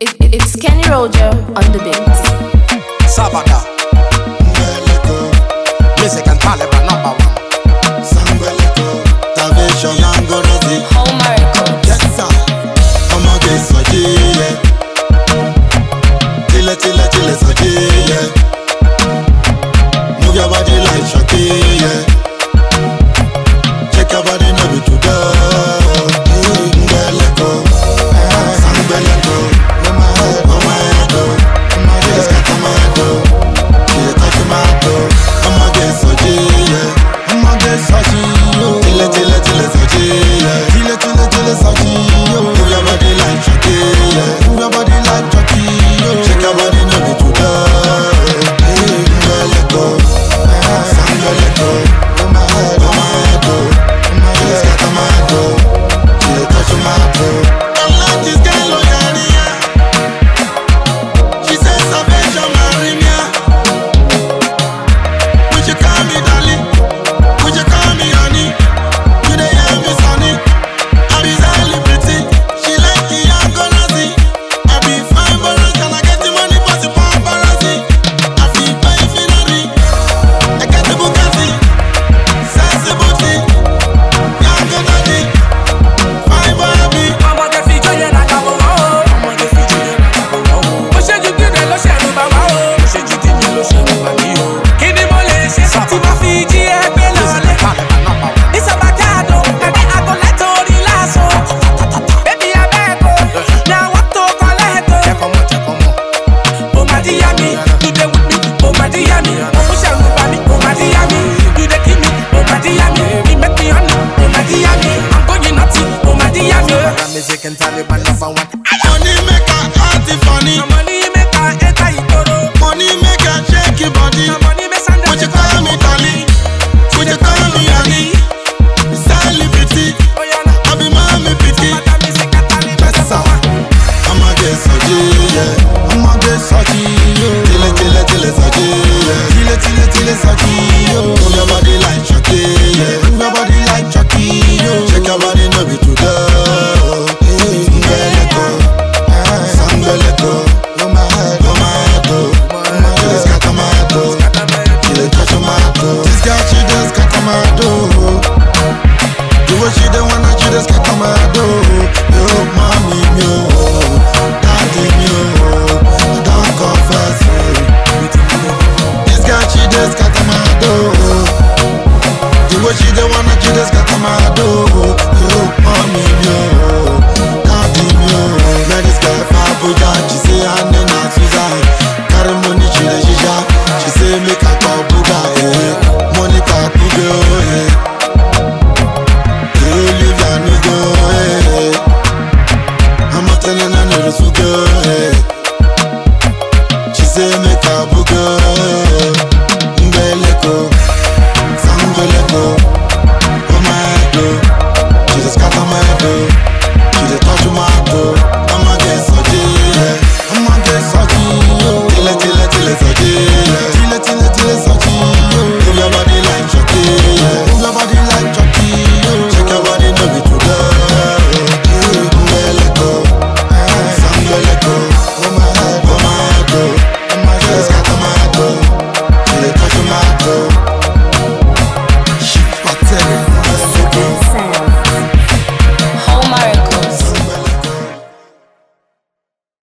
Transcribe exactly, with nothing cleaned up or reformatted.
It, it, it's Kenny Roger on the beat. Sabada, music and Taliban number one. Sambeleko, Tavision and Gonazi. Home Records. Yes sir, come on get soji, yeah. Tile tile tile soji, yeah. Move your body like Shaki, yeah. Check your body, no be too dull. Sambeleko, Sambeleko. On my head, on my head, oh. Just got on my head, oh. She touch my head, oh. I'ma get soji, yeah. I'ma get soji, yo. Tile tile tile soji, yeah. Tile tile tile soji, yo. Move your body like Shaki, yeah. Move your body like Shaki, yo. Shake your body, no be too dull. Sambeleko, Sambeleko. On my head, on my head, oh. Just got on my head, oh. She touch my head, oh. I like this girl, oh yeah, yeah. She says Salvation marry me. Would you call me darling? Would you call me honey? You dey hear me sonny? I be celebrity. She like the Gonazi. I be fine for us and I get the money for the paparazzi. I feel fine finally. I get the Bugatti. Sassy booty. Young Gonazi. Fine boy I be. I'ma get feet on your neck, I'm a wow. I'ma get feet on your neck, I'm a wow. Mo ṣe ju kíni ló ṣe mi bá wá o. Mo ṣe ju kíni ló ṣe mi bá mi o. Kí ni mo lè ṣe tí mo fi jí ẹgbẹ́ lọ́lẹ̀? Ìsọ̀bàkàdó, ẹ̀mí àgọ́lẹ́tò orí láṣọ. Bébí abẹ́ẹ̀kọ́, ní àwọn tó kọ́ lẹ́ẹ̀tọ́. Mo máa di yá mi, you dey with me, mo máa di yá mi. Mo mú ṣẹ̀rù bá mi, mo máa di yá mi. You dey kill me, mo máa di yá mi. You make me honey, mo máa di yá mi. I'm going naughty, mo máa di yá mi. Music and Taliban number one.